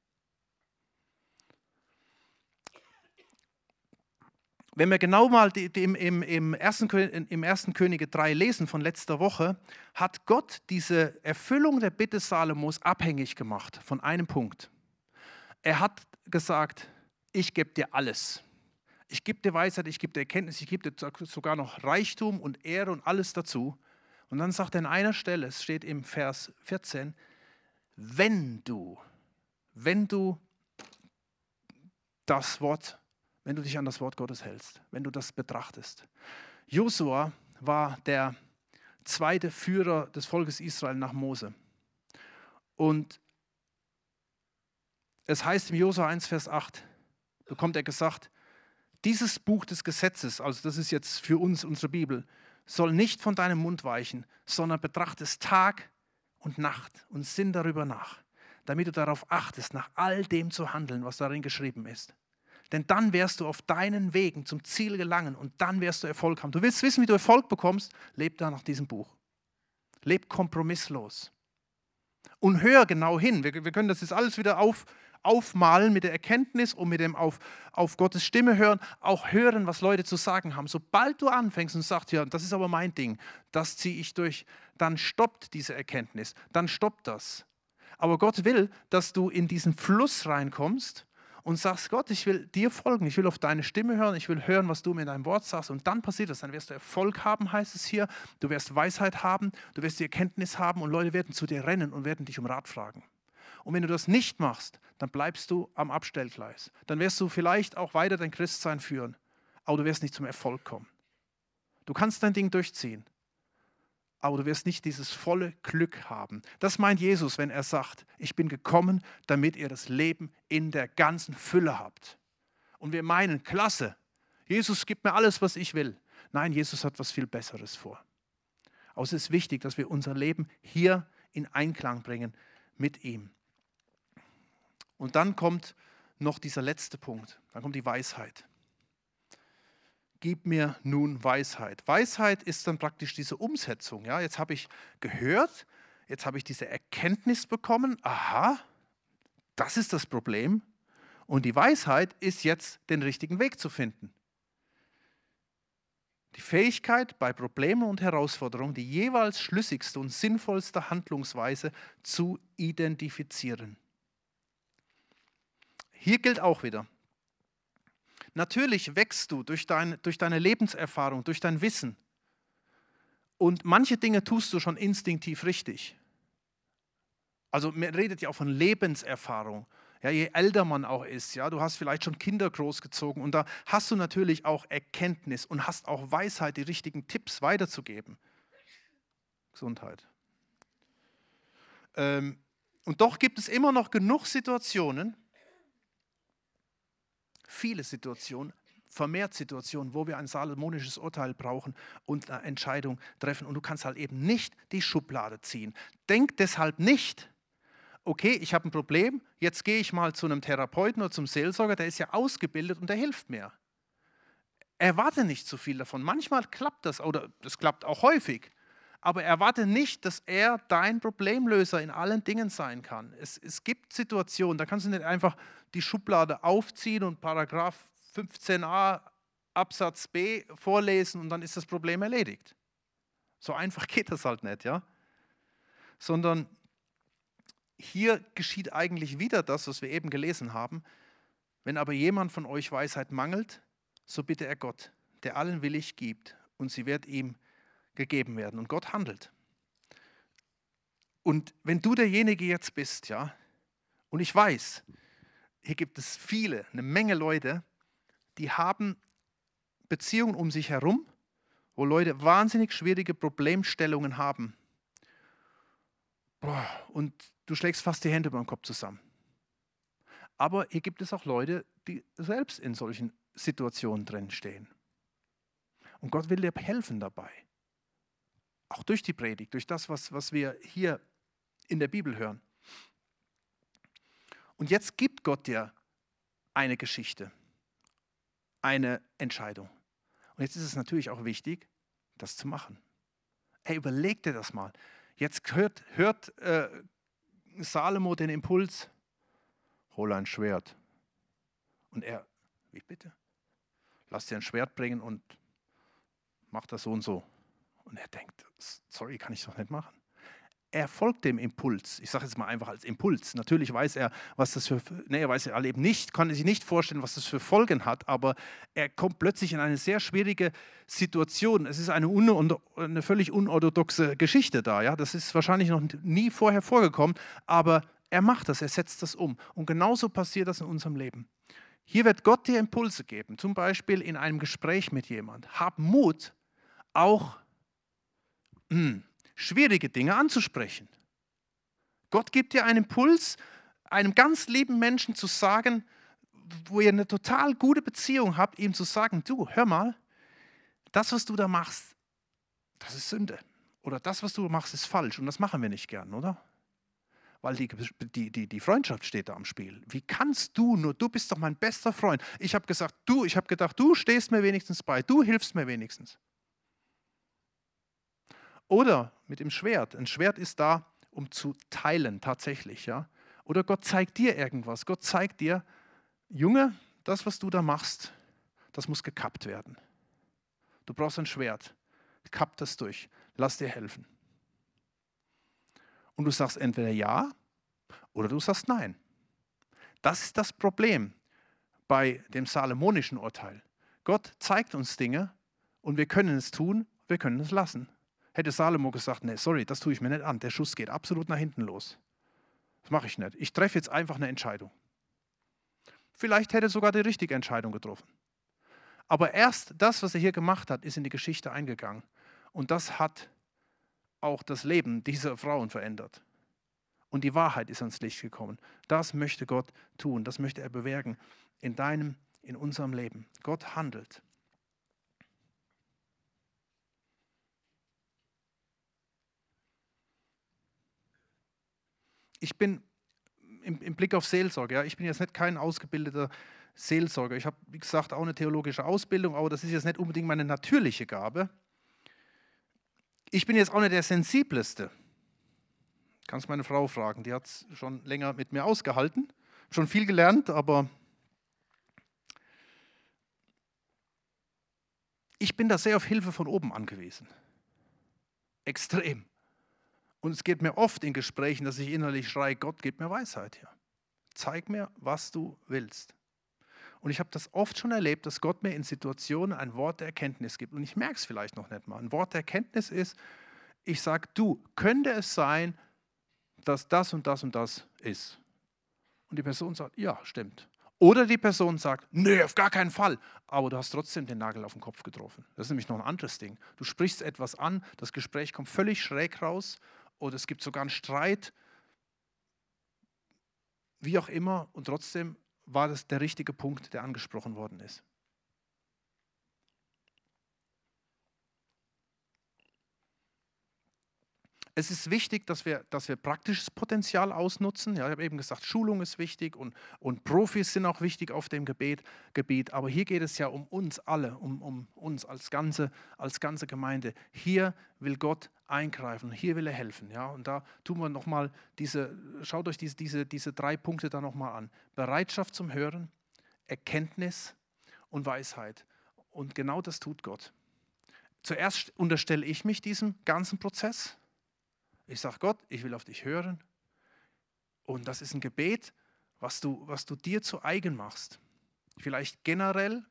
Wenn wir genau mal im 1. Könige 3 lesen von letzter Woche, hat Gott diese Erfüllung der Bitte Salomos abhängig gemacht von einem Punkt. Er hat gesagt, ich gebe dir alles. Ich gebe dir Weisheit, ich gebe dir Erkenntnis, ich gebe dir sogar noch Reichtum und Ehre und alles dazu. Und dann sagt er an einer Stelle, es steht im Vers 14, wenn du das Wort wenn du dich an das Wort Gottes hältst, wenn du das betrachtest. Josua war der zweite Führer des Volkes Israel nach Mose. Und es heißt im Josua 1, Vers 8, bekommt er gesagt, dieses Buch des Gesetzes, also das ist jetzt für uns unsere Bibel, soll nicht von deinem Mund weichen, sondern betrachte es Tag und Nacht und sinn darüber nach, damit du darauf achtest, nach all dem zu handeln, was darin geschrieben ist. Denn dann wirst du auf deinen Wegen zum Ziel gelangen und dann wirst du Erfolg haben. Du willst wissen, wie du Erfolg bekommst? Leb da nach diesem Buch. Leb kompromisslos. Und hör genau hin. Wir können das jetzt alles wieder aufmalen mit der Erkenntnis und mit dem auf Gottes Stimme hören. Auch hören, was Leute zu sagen haben. Sobald du anfängst und sagst, ja, das ist aber mein Ding, das ziehe ich durch, dann stoppt diese Erkenntnis. Dann stoppt das. Aber Gott will, dass du in diesen Fluss reinkommst und sagst, Gott, ich will dir folgen, ich will auf deine Stimme hören, ich will hören, was du mir in deinem Wort sagst. Und dann passiert das, dann wirst du Erfolg haben, heißt es hier. Du wirst Weisheit haben, du wirst die Erkenntnis haben und Leute werden zu dir rennen und werden dich um Rat fragen. Und wenn du das nicht machst, dann bleibst du am Abstellgleis. Dann wirst du vielleicht auch weiter dein Christsein führen, aber du wirst nicht zum Erfolg kommen. Du kannst dein Ding durchziehen, aber du wirst nicht dieses volle Glück haben. Das meint Jesus, wenn er sagt, ich bin gekommen, damit ihr das Leben in der ganzen Fülle habt. Und wir meinen, klasse, Jesus gibt mir alles, was ich will. Nein, Jesus hat was viel Besseres vor. Aber es ist wichtig, dass wir unser Leben hier in Einklang bringen mit ihm. Und dann kommt noch dieser letzte Punkt, dann kommt die Weisheit. Gib mir nun Weisheit. Weisheit ist dann praktisch diese Umsetzung. Ja? Jetzt habe ich gehört, jetzt habe ich diese Erkenntnis bekommen. Aha, das ist das Problem. Und die Weisheit ist jetzt, den richtigen Weg zu finden. Die Fähigkeit, bei Problemen und Herausforderungen die jeweils schlüssigste und sinnvollste Handlungsweise zu identifizieren. Hier gilt auch wieder, natürlich wächst du durch deine Lebenserfahrung, durch dein Wissen. Und manche Dinge tust du schon instinktiv richtig. Also man redet ja auch von Lebenserfahrung. Ja, je älter man auch ist, ja, du hast vielleicht schon Kinder großgezogen und da hast du natürlich auch Erkenntnis und hast auch Weisheit, die richtigen Tipps weiterzugeben. Gesundheit. Und doch gibt es immer noch genug Situationen, viele Situationen, vermehrt Situationen, wo wir ein salomonisches Urteil brauchen und eine Entscheidung treffen. Und du kannst halt eben nicht die Schublade ziehen. Denk deshalb nicht, okay, ich habe ein Problem, jetzt gehe ich mal zu einem Therapeuten oder zum Seelsorger, der ist ja ausgebildet und der hilft mir. Erwarte nicht zu viel davon. Manchmal klappt das, oder das klappt auch häufig. Aber erwarte nicht, dass er dein Problemlöser in allen Dingen sein kann. Es gibt Situationen, da kannst du nicht einfach die Schublade aufziehen und Paragraph 15a Absatz B vorlesen und dann ist das Problem erledigt. So einfach geht das halt nicht, ja? Sondern hier geschieht eigentlich wieder das, was wir eben gelesen haben. Wenn aber jemand von euch Weisheit mangelt, so bitte er Gott, der allen willig gibt, und sie wird ihm gegeben werden. Und Gott handelt. Und wenn du derjenige jetzt bist, ja, und ich weiß, hier gibt es viele, eine Menge Leute, die haben Beziehungen um sich herum, wo Leute wahnsinnig schwierige Problemstellungen haben. Und du schlägst fast die Hände über den Kopf zusammen. Aber hier gibt es auch Leute, die selbst in solchen Situationen drin stehen. Und Gott will dir helfen dabei. Auch durch die Predigt, durch das, was wir hier in der Bibel hören. Und jetzt gibt Gott dir eine Geschichte, eine Entscheidung. Und jetzt ist es natürlich auch wichtig, das zu machen. Hey, überleg dir das mal. Jetzt hört Salomo den Impuls, hol ein Schwert. Und er, wie bitte? Lass dir ein Schwert bringen und mach das so und so. Und er denkt, sorry, kann ich doch nicht machen. Er folgt dem Impuls. Ich sage jetzt mal einfach als Impuls. Natürlich weiß er, was das er weiß er eben nicht, kann sich nicht vorstellen, was das für Folgen hat, aber er kommt plötzlich in eine sehr schwierige Situation. Es ist eine völlig unorthodoxe Geschichte da. Ja? Das ist wahrscheinlich noch nie vorher vorgekommen, aber er macht das, er setzt das um. Und genauso passiert das in unserem Leben. Hier wird Gott dir Impulse geben, zum Beispiel in einem Gespräch mit jemand. Hab Mut, auch schwierige Dinge anzusprechen. Gott gibt dir einen Impuls, einem ganz lieben Menschen zu sagen, wo ihr eine total gute Beziehung habt, ihm zu sagen, du, hör mal, das, was du da machst, das ist Sünde. Oder das, was du machst, ist falsch. Und das machen wir nicht gern, oder? Weil die Freundschaft steht da am Spiel. Wie kannst du nur, du bist doch mein bester Freund. Ich habe gedacht, du stehst mir wenigstens bei, du hilfst mir wenigstens. Oder mit dem Schwert. Ein Schwert ist da, um zu teilen, tatsächlich. Ja? Oder Gott zeigt dir irgendwas. Gott zeigt dir, Junge, das, was du da machst, das muss gekappt werden. Du brauchst ein Schwert. Kapp das durch. Lass dir helfen. Und du sagst entweder ja oder du sagst nein. Das ist das Problem bei dem salomonischen Urteil. Gott zeigt uns Dinge und wir können es tun, wir können es lassen. Hätte Salomo gesagt, nee, sorry, das tue ich mir nicht an, der Schuss geht absolut nach hinten los. Das mache ich nicht. Ich treffe jetzt einfach eine Entscheidung. Vielleicht hätte er sogar die richtige Entscheidung getroffen. Aber erst das, was er hier gemacht hat, ist in die Geschichte eingegangen. Und das hat auch das Leben dieser Frauen verändert. Und die Wahrheit ist ans Licht gekommen. Das möchte Gott tun, das möchte er bewirken in unserem Leben. Gott handelt. Ich bin im Blick auf Seelsorge, ja, ich bin jetzt nicht kein ausgebildeter Seelsorger. Ich habe, wie gesagt, auch eine theologische Ausbildung, aber das ist jetzt nicht unbedingt meine natürliche Gabe. Ich bin jetzt auch nicht der Sensibleste. Kannst meine Frau fragen, die hat es schon länger mit mir ausgehalten, schon viel gelernt, aber ich bin da sehr auf Hilfe von oben angewiesen. Extrem. Und es geht mir oft in Gesprächen, dass ich innerlich schreie, Gott, gib mir Weisheit hier. Zeig mir, was du willst. Und ich habe das oft schon erlebt, dass Gott mir in Situationen ein Wort der Erkenntnis gibt. Und ich merke es vielleicht noch nicht mal. Ein Wort der Erkenntnis ist, ich sage, du, könnte es sein, dass das und das und das ist? Und die Person sagt, ja, stimmt. Oder die Person sagt, nee, auf gar keinen Fall. Aber du hast trotzdem den Nagel auf den Kopf getroffen. Das ist nämlich noch ein anderes Ding. Du sprichst etwas an, das Gespräch kommt völlig schräg raus oder es gibt sogar einen Streit, wie auch immer, und trotzdem war das der richtige Punkt, der angesprochen worden ist. Es ist wichtig, dass wir praktisches Potenzial ausnutzen. Ja, ich habe eben gesagt, Schulung ist wichtig und Profis sind auch wichtig auf dem Gebiet. Aber hier geht es ja um uns alle, um uns als ganze Gemeinde. Hier will Gott eingreifen, hier will er helfen. Ja, und da tun wir nochmal schaut euch diese 3 Punkte da nochmal an. Bereitschaft zum Hören, Erkenntnis und Weisheit. Und genau das tut Gott. Zuerst unterstelle ich mich diesem ganzen Prozess. Ich sage, Gott, ich will auf dich hören. Und das ist ein Gebet, was du dir zu eigen machst. Vielleicht generell,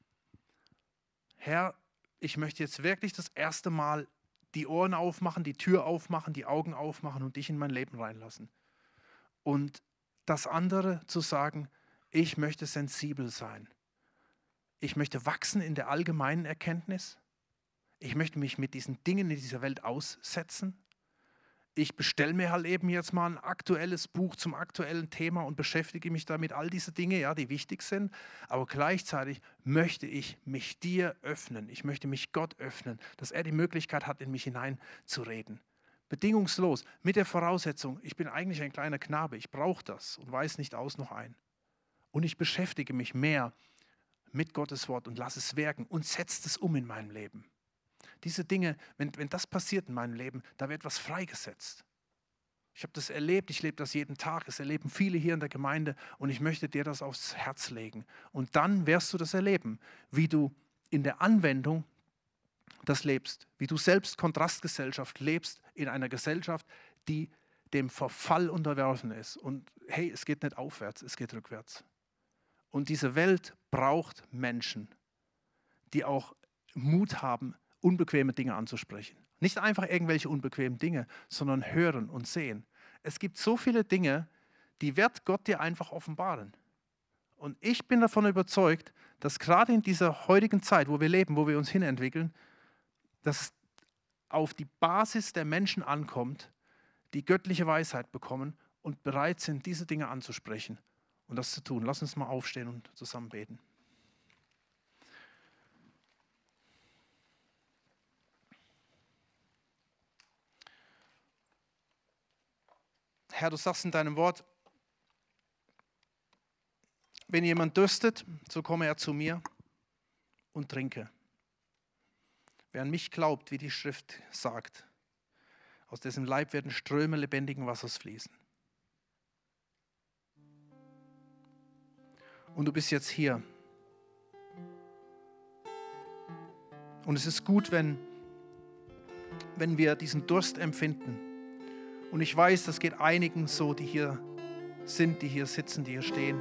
Herr, ich möchte jetzt wirklich das erste Mal die Ohren aufmachen, die Tür aufmachen, die Augen aufmachen und dich in mein Leben reinlassen. Und das andere zu sagen, ich möchte sensibel sein. Ich möchte wachsen in der allgemeinen Erkenntnis. Ich möchte mich mit diesen Dingen in dieser Welt aussetzen. Ich bestelle mir halt eben jetzt mal ein aktuelles Buch zum aktuellen Thema und beschäftige mich damit, all diese Dinge, ja, die wichtig sind. Aber gleichzeitig möchte ich mich dir öffnen. Ich möchte mich Gott öffnen, dass er die Möglichkeit hat, in mich hineinzureden. Bedingungslos, mit der Voraussetzung, ich bin eigentlich ein kleiner Knabe, ich brauche das und weiß nicht aus noch ein. Und ich beschäftige mich mehr mit Gottes Wort und lasse es wirken und setze es um in meinem Leben. Diese Dinge, wenn das passiert in meinem Leben, da wird was freigesetzt. Ich habe das erlebt, ich lebe das jeden Tag, es erleben viele hier in der Gemeinde und ich möchte dir das aufs Herz legen. Und dann wirst du das erleben, wie du in der Anwendung das lebst, wie du selbst Kontrastgesellschaft lebst in einer Gesellschaft, die dem Verfall unterworfen ist. Und hey, es geht nicht aufwärts, es geht rückwärts. Und diese Welt braucht Menschen, die auch Mut haben, unbequeme Dinge anzusprechen. Nicht einfach irgendwelche unbequemen Dinge, sondern hören und sehen. Es gibt so viele Dinge, die wird Gott dir einfach offenbaren. Und ich bin davon überzeugt, dass gerade in dieser heutigen Zeit, wo wir leben, wo wir uns hinentwickeln, dass es auf die Basis der Menschen ankommt, die göttliche Weisheit bekommen und bereit sind, diese Dinge anzusprechen und das zu tun. Lass uns mal aufstehen und zusammen beten. Herr, du sagst in deinem Wort, wenn jemand dürstet, so komme er zu mir und trinke. Wer an mich glaubt, wie die Schrift sagt, aus dessen Leib werden Ströme lebendigen Wassers fließen. Und du bist jetzt hier. Und es ist gut, wenn wir diesen Durst empfinden. Und ich weiß, das geht einigen so, die hier sind, die hier sitzen, die hier stehen.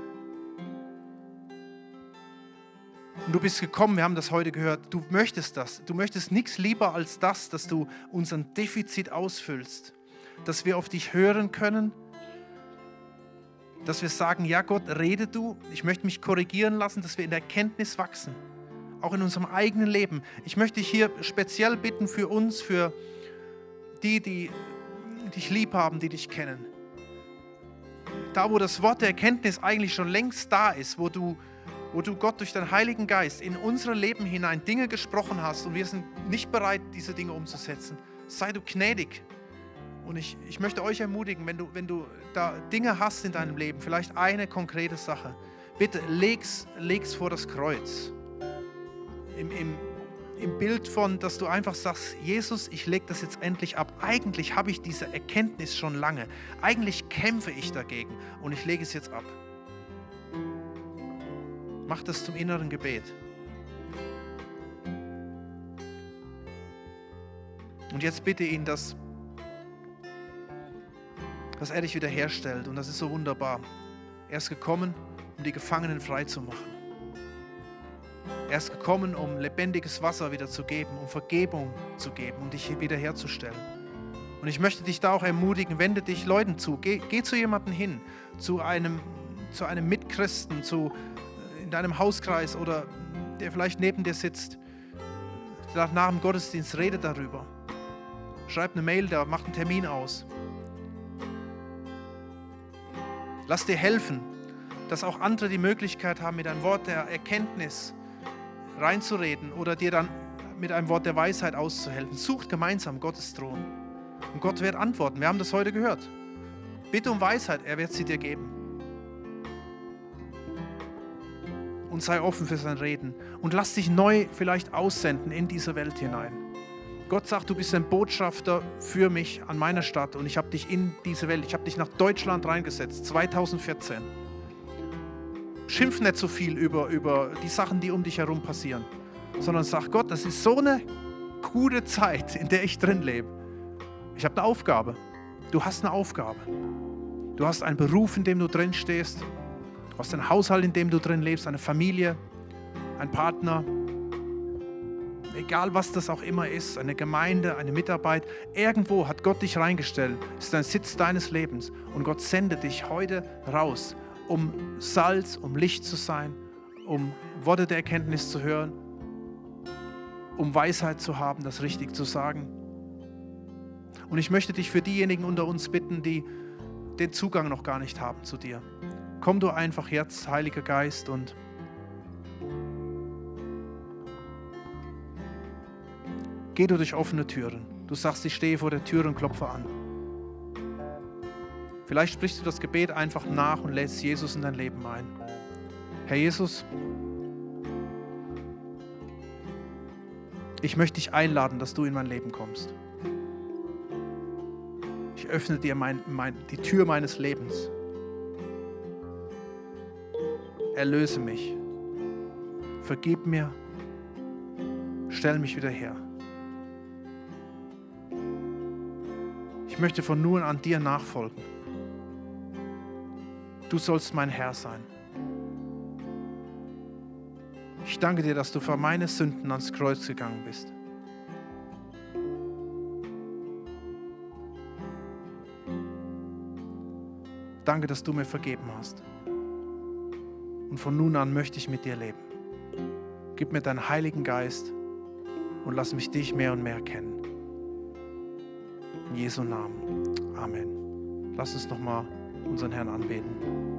Und du bist gekommen, wir haben das heute gehört, du möchtest das. Du möchtest nichts lieber als das, dass du unseren Defizit ausfüllst. Dass wir auf dich hören können. Dass wir sagen, ja Gott, rede du. Ich möchte mich korrigieren lassen, dass wir in der Erkenntnis wachsen. Auch in unserem eigenen Leben. Ich möchte dich hier speziell bitten für uns, für die dich lieb haben, die dich kennen. Da, wo das Wort der Erkenntnis eigentlich schon längst da ist, wo du Gott durch deinen Heiligen Geist in unser Leben hinein Dinge gesprochen hast und wir sind nicht bereit, diese Dinge umzusetzen. Sei du gnädig. Und ich möchte euch ermutigen, wenn du da Dinge hast in deinem Leben, vielleicht eine konkrete Sache, bitte leg's vor das Kreuz. Im Bild von, dass du einfach sagst, Jesus, ich lege das jetzt endlich ab. Eigentlich habe ich diese Erkenntnis schon lange. Eigentlich kämpfe ich dagegen und ich lege es jetzt ab. Mach das zum inneren Gebet. Und jetzt bitte ihn, dass er dich wiederherstellt. Und das ist so wunderbar. Er ist gekommen, um die Gefangenen frei zu machen. Er ist gekommen, um lebendiges Wasser wieder zu geben, um Vergebung zu geben und dich wiederherzustellen. Und ich möchte dich da auch ermutigen, wende dich Leuten zu. Geh zu jemandem hin, zu einem Mitchristen, in deinem Hauskreis oder der vielleicht neben dir sitzt. Nach dem Gottesdienst rede darüber. Schreib eine Mail da, mach einen Termin aus. Lass dir helfen, dass auch andere die Möglichkeit haben, mit einem Wort der Erkenntnis reinzureden oder dir dann mit einem Wort der Weisheit auszuhelfen. Sucht gemeinsam Gottes Thron. Und Gott wird antworten. Wir haben das heute gehört. Bitte um Weisheit, er wird sie dir geben. Und sei offen für sein Reden. Und lass dich neu vielleicht aussenden in diese Welt hinein. Gott sagt, du bist ein Botschafter für mich an meiner Stadt und ich habe dich in diese Welt, ich habe dich nach Deutschland reingesetzt, 2014. Schimpf nicht so viel über die Sachen, die um dich herum passieren, sondern sag Gott, das ist so eine gute Zeit, in der ich drin lebe. Ich habe eine Aufgabe. Du hast eine Aufgabe. Du hast einen Beruf, in dem du drin stehst. Du hast einen Haushalt, in dem du drin lebst, eine Familie, einen Partner. Egal, was das auch immer ist, eine Gemeinde, eine Mitarbeit. Irgendwo hat Gott dich reingestellt. Das ist ein Sitz deines Lebens. Und Gott sendet dich heute raus, um Salz, um Licht zu sein, um Worte der Erkenntnis zu hören, um Weisheit zu haben, das richtig zu sagen. Und ich möchte dich für diejenigen unter uns bitten, die den Zugang noch gar nicht haben zu dir. Komm du einfach jetzt, Heiliger Geist, und geh du durch offene Türen. Du sagst, ich stehe vor der Tür und klopfe an. Vielleicht sprichst du das Gebet einfach nach und lädst Jesus in dein Leben ein. Herr Jesus, ich möchte dich einladen, dass du in mein Leben kommst. Ich öffne dir die Tür meines Lebens. Erlöse mich. Vergib mir. Stell mich wieder her. Ich möchte von nun an dir nachfolgen. Du sollst mein Herr sein. Ich danke dir, dass du für meine Sünden ans Kreuz gegangen bist. Danke, dass du mir vergeben hast. und von nun an möchte ich mit dir leben. Gib mir deinen Heiligen Geist und lass mich dich mehr und mehr kennen. In Jesu Namen. Amen. Lass uns nochmal unseren Herrn anbeten.